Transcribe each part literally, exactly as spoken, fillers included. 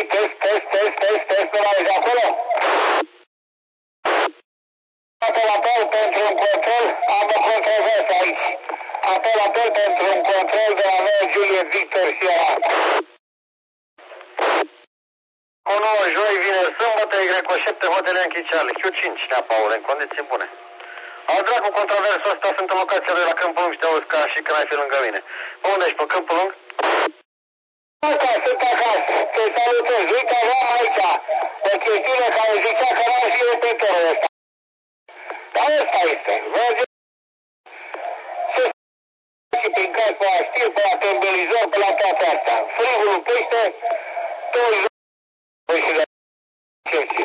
test, test, test, test, test, pe la de acolo. Apel, apel pentru un control, am o controversă aici. Apel, apel pentru un control de la nouă Juliet Victor Sierra. Cu nouă joi, vineri, sâmbătă, Y cu șapte, Hotel Yankee Charlie, Q cinci, Nea Paul, în condiții bune. Au dracu controversul ăsta, sunt în locația lui la Câmpul Lung și te auzi ca și când ai fi lângă mine. Pe unde ești, pe Câmpul Lung? Asta, sunt acasă, te salutez. Uite, aveam aici o chestiune care zicea că n-ar fi repetorul ăsta. Dar ăsta este, văd se și prin caz pe la știri, pe la tembelizor, pe la toate astea. Frigul pește, toți și de chestii.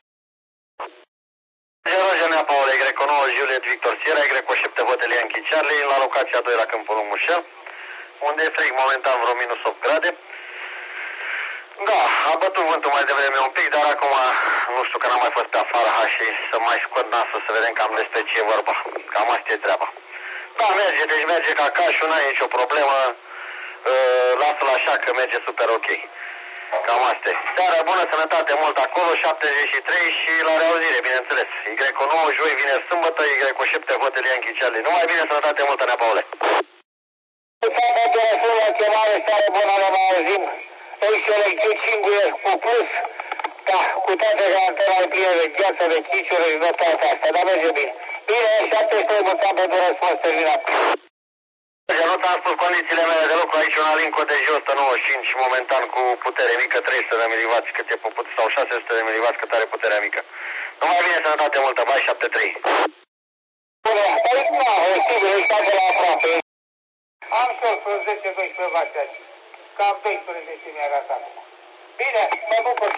Roger Nea Paul, Y cu nouă Juliet Victor Sierra, Y cu șapte Hotel Yankee Charlie, la locația doi la Câmpul Lung Mușel, unde e frig momentan vreo minus opt grade. Da, a bătut vântul mai devreme un pic, dar acum nu știu că n-am mai fost pe afară ha, și să mai scot nasul să vedem cam despre ce e vorba. Cam asta e treaba. Da, merge, deci merge ca cașul, n-ai nicio problemă. Uh, lasă-l așa că merge super ok. Cam asta e. Seara bună, sănătate mult acolo, șaptezeci și trei și la reauzire, bineînțeles. Y cu nouă, joi, vineri, sâmbătă, Y cu șapte, Hotel Yankee Charlie. Numai bine, sănătate multă, Nea Paule. Seara de la chemare, seara bună, la mai auzim. Excelent, cinguie cu plus, da, cu toate că antena e plină de gheață, de chiciuri și de toate astea, dar merge bine. Bine, șaptezeci și trei, mulțumim pentru răspuns terminat. Nu ți-am spus condițiile mele de lucru, aici un Alinco de J o sută nouăzeci și cinci, momentan cu putere mică, trei sute de milivați, cât e puput, sau șase sute de milivați, cât are puterea mică. Numai bine, sănătate multă, bai șapte trei. Bine, aici nu, sigur, ești acolo aproape. Am sus, vreo zece doisprezece vați aici. Cam doisprezece mi-a arătat acum. Bine, mă bucur.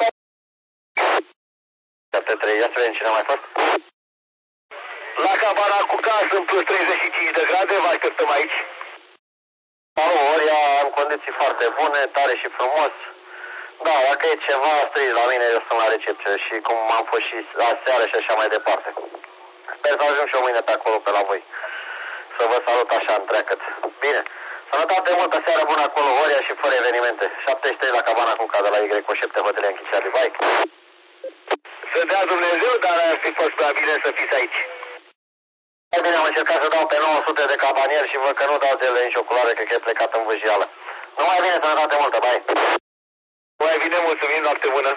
șapte trei, ia să vedem cine a mai fost. La cabana cu gaz în plus treizeci și cinci de grade, vă așteptăm aici. Ori în condiții foarte bune, tare și frumos. Da, dacă e ceva, stăi la mine, eu sunt la recepție și cum am fost și aseară și așa mai departe. Sper să ajung și eu mâine pe acolo, pe la voi. Să vă salut așa întreagăt. Bine. Sănătate multă, seară bună acolo, Horia și fără evenimente. șaptezeci și trei la cabana cu cadă la Y cu șapte, Hotel Yankee Charlie. Vai. Să dea Dumnezeu, dar ar fi fost prea bine să fiți aici. Mai bine am încercat să dau pe nouă sute de cabanieri și văd că nu dau de ele nicio culoare, cred că e plecat în vâjială. Numai bine, sănătate multă, bai. Mai bine, mulțumim, noapte bună.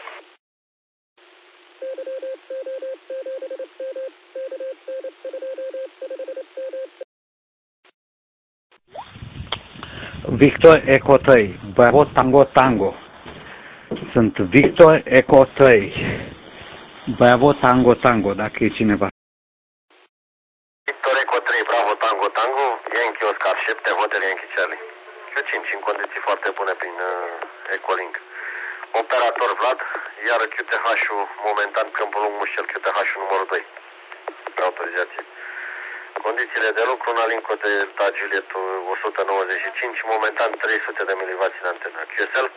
Victor Eco trei, Bravo Tango Tango. Sunt Victor Eco trei, Bravo Tango Tango, dacă e cineva. Victor Eco trei, Bravo Tango Tango, Yankee Oscar șapte, Hotel Yankee Charlie. Q cinci, în condiții foarte bune prin uh, Ecolink. Operator Vlad, iar Q T H-ul, momentan Câmpul Lung Mușel, Q T H-ul numărul doi. Pe autorizație. Condițiile de lucru, un Alinco de la Juliet o sută nouăzeci și cinci, momentan trei sute de milivați în antenă. Q S L?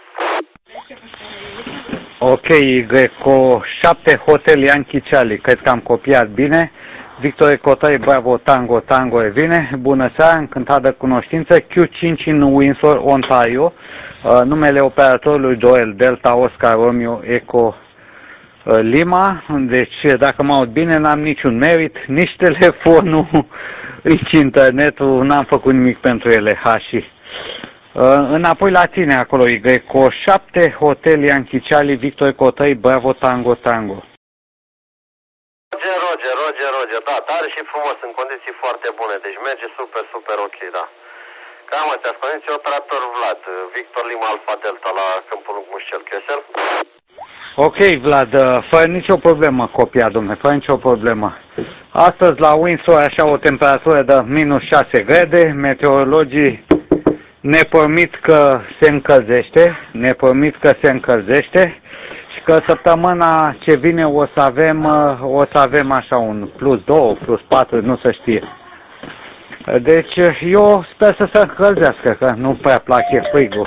Ok, Greco șapte, Hotel Yankee Charlie, cred că am copiat bine. Victor Eco trei, Bravo Tango Tango e bine. Bună seara, încântat de cunoștință. Q cinci în Windsor, Ontario. Uh, numele operatorului Joel Delta Oscar Romeo Eco Lima, deci dacă mă aud bine, n-am niciun merit, nici telefonul, nici internetul, n-am făcut nimic pentru ele, hași. Uh, înapoi la tine acolo, Y șapte, Hotel Yankee Charlie, Victor Eco trei, Bravo Tango Tango. Roger, Roger, Roger, Roger, da, tare și frumos, în condiții foarte bune, deci merge super, super ok, da. Cam astea, condiții, operator Vlad, Victor Lima Alfa Delta la Câmpul Lung Mușel, Q S L? Ok, Vlad, fără nicio problemă copia, domnule, fără nicio problemă. Astăzi la Windsor așa o temperatură de minus șase grade, meteorologii ne promit că se încălzește, ne promit că se încălzește și că săptămâna ce vine o să avem, o să avem așa un plus doi, plus patru, nu se știe. Deci eu sper să se încălzească, că nu prea place frigul.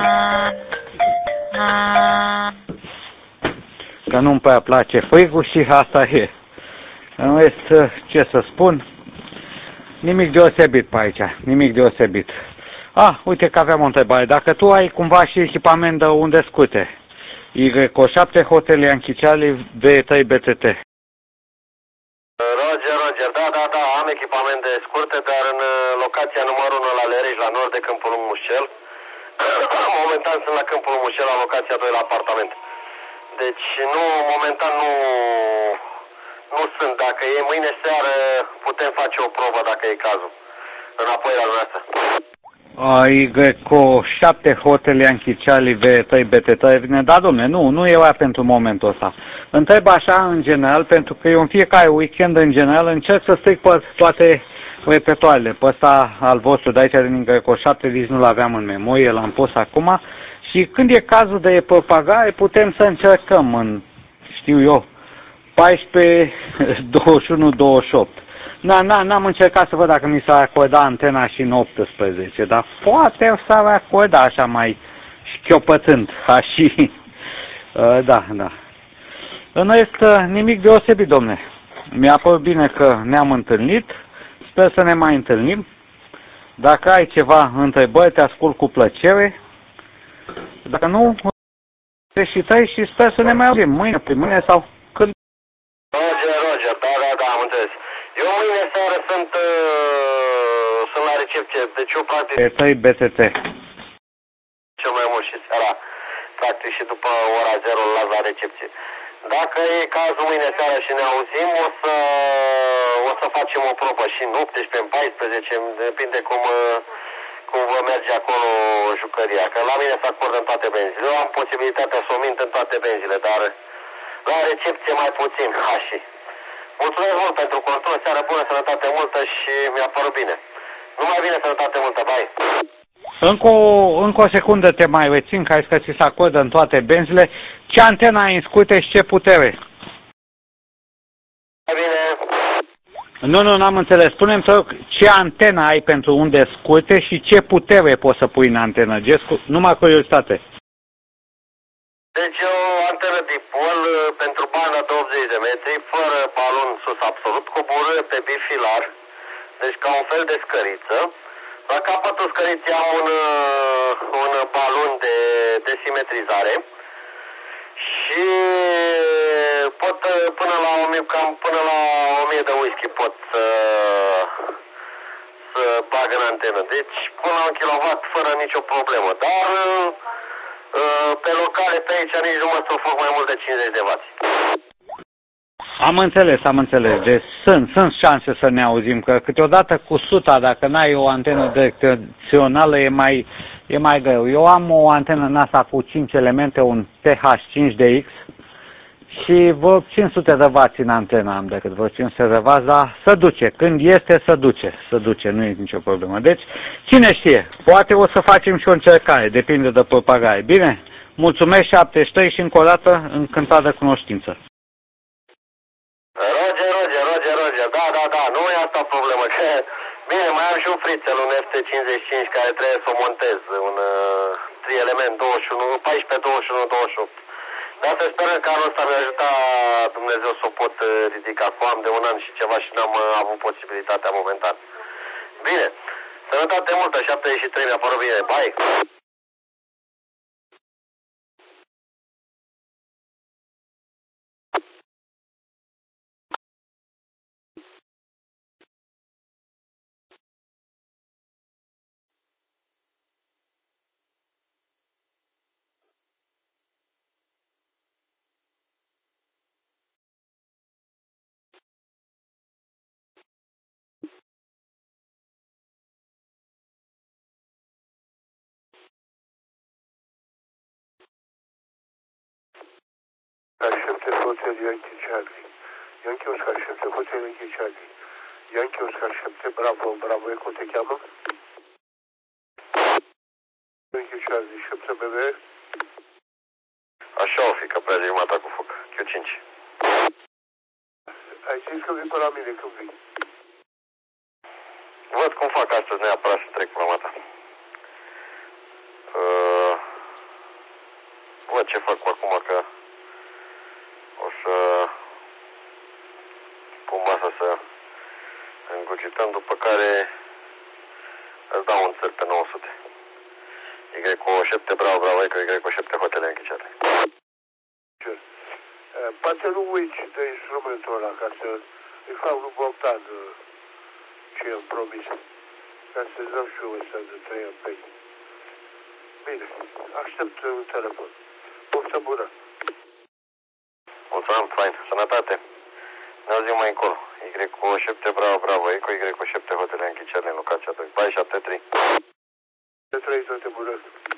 Că nu-mi prea place frigul și asta e. În rest, ce să spun, nimic deosebit pe aici, nimic deosebit. Ah, uite că aveam o întrebare. Dacă tu ai cumva și echipament de unde scute, Y O șapte Hotel Yankee Charlie V trei B T T. Roger, Roger, da, da, da, am echipamente scurte, dar în locația numărul unu la Lereș, la nord de Câmpul Lung Mușel. Momentan sunt la Câmpul Lung Mușel, la locația doi la apartament. Deci, nu, momentan nu, nu sunt. Dacă e mâine seară, putem face o probă, dacă e cazul. Înapoi la dumneavoastră. Y O șapte Hotel Yankee Charlie V trei B T T. Da, domne, nu, nu e aia pentru momentul ăsta. Întreb așa, în general, pentru că eu în fiecare weekend, în general, încerc să stric pe toate repertoarele. Pe ăsta al vostru de aici, din Y O șapte, nici nu l-aveam în memorie, l-am pus acum. Și când e cazul de propagare, putem să încercăm în, știu eu, paisprezece, douăzeci și unu, douăzeci și opt. Na, na, n-am încercat să văd dacă mi s-ar acorda antena și în optsprezece, dar poate s-ar acorda așa mai șchiopătând, ca și... Uh, da, da. În rest, nimic deosebit, domne. Mi-a părut bine că ne-am întâlnit, sper să ne mai întâlnim. Dacă ai ceva întrebări, te ascult cu plăcere. Dacă nu, și tăi și sper să ne mai auzim mâine, pe mâine sau când. Roger, Roger, da, da, da, am înțeles. Eu mâine seară sunt, uh, sunt la recepție, deci eu practic... B trei B T T. Cel mai mult și seara, practic și după ora zero la la recepție. Dacă e cazul mâine seară și ne auzim, o să, o să facem o probă și în optsprezece, în paisprezece, depinde cum, cum vă merge acolo jucăria. Că la mine se acordă în toate benzile. Eu am posibilitatea să o mint în toate benzile, dar la recepție mai puțin, hași. Mulțumesc mult pentru control, seară bună, sănătate multă și mi-a părut bine. Numai bine, sănătate multă, bye! Încă o, încă o secundă te mai rețin, că ai că ți se acordă în toate benzile. Ce antenă ai în scute și ce putere? Bine. Nu, nu, n-am înțeles. Spune-mi, te rog, ce antenă ai pentru unde scurte și ce putere poți să pui în antenă? Gescu, numai curiozitate. Deci o antenă dipol pentru banda de optzeci de metri, fără balon sus absolut, coborâre pe bifilar, deci ca un fel de scăriță. La capătul scăriței am un, un balon de, de simetrizare și pot până la, cam până la o mie de whisky pot să, să bag în antenă. Deci până la un kilowatt fără nicio problemă, dar pe locale pe aici nici nu mă sufoc mai mult de cincizeci de watt. Am înțeles, am înțeles. Deci sunt, sunt șanse să ne auzim, că câteodată cu suta, dacă n-ai o antenă direcțională, e mai, e mai greu. Eu am o antenă în asta cu cinci elemente, un T H cinci D X și vreo cinci sute de watt în antena am decât vreo cinci sute de watt, dar se duce. Când este, se duce. Se duce, nu e nicio problemă. Deci, cine știe, poate o să facem și o încercare, depinde de propagare. Bine? Mulțumesc șaptezeci și trei și încă o dată încântat de cunoștință. Roger, Roger, Roger, Roger, da, da, da, nu e asta problemă, că, bine, mai am și un frițel, un F T cincizeci și cinci, care trebuie să o montez, un uh, trei element douăzeci și unu, paisprezece, douăzeci și unu, douăzeci și opt. Dar să sperăm că anul ăsta mi-a ajutat Dumnezeu să o pot ridica, cu am de un an și ceva și n-am uh, avut posibilitatea momentan. Bine, sănătate multă, șaptezeci și trei, mi-a părut bine, bye! șapte Hotel Yankee Charlie. Yankee Oscar șapte Hotel Yankee Charlie. Yankee Oscar șapte, bravo, bravo, cum te cheamă? Yankee Charlie șapte B B. Așa o fi, că prea jumătate cu foc. Q cinci. Ai zis că vii pe la mine, când vii? Văd cum fac astăzi neapărat să trec pe la mata. Uh, văd ce fac acum, că o să pun masa să îngugităm, după care îți dau un țăr pe nouă sute. Y O șapte, bravo, bravo, Y O șapte Hotel Yankee Charlie. Poate nu uiți de instrumentul ăla, ca să îi fac lui Bogdan ce i-am promis. Ca să-ți dau și eu ăsta de trei amperi. Bine, aștept un telefon. Poftă bună! Mulțumim, fain. Sănătate. Ne auzim mai încolo. Y cu șapte Bravo Bravo Eco, Y cu șapte Hotel Yankee Charlie în locația doi. Bai șapte trei. șapte trei, toate bună!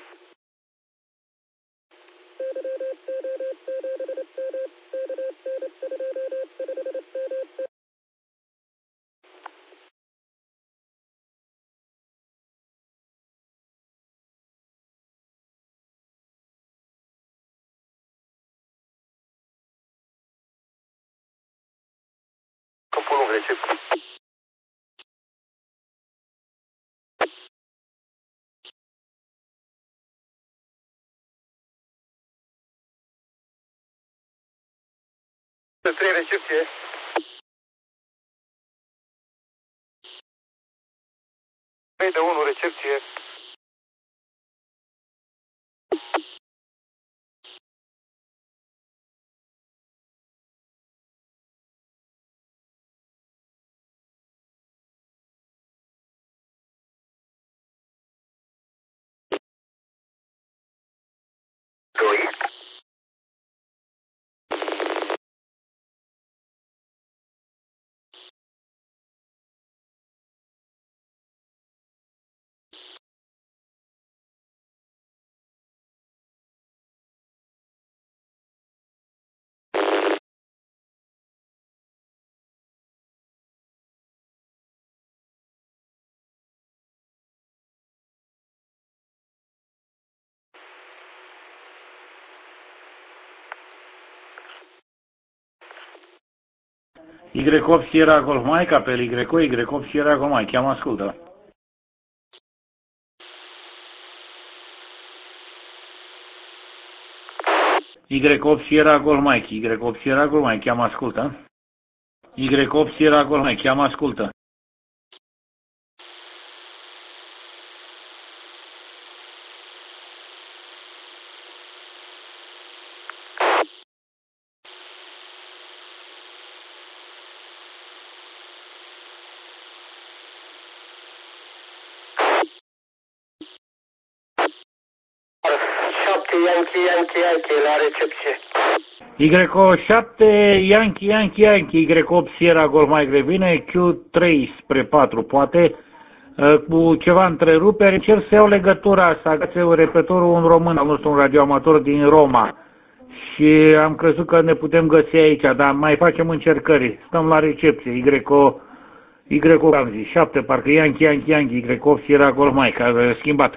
Câmpul lung, recepție. trei recepție. trei de unu recepție. doi. Y opt Sierra Golf Mike, apel Y, Y opt Sierra Golf Mike, chiam ascultă. Y opt Sierra Golf Mike, Y opt Sierra Golf Mike, chiam ascultă. Y opt Sierra Golf Mike, chiam ascultă. șapte Yankee Yankee Yankee la recepție. Y șapte Yankee Yankee Yankee, Y opt Sierra Golf Mike revine, Q trei spre patru poate, cu ceva întreruperi. Încerc să iau legătura, să agațe repetorul un român al nostru, un radioamator din Roma. Și am crezut că ne putem găsi aici, dar mai facem încercări. Stăm la recepție, Y O, Y O, am zis, șapte, parcă Yankee Yankee Yankee, Y opt Sierra Golf Mike, a schimbat.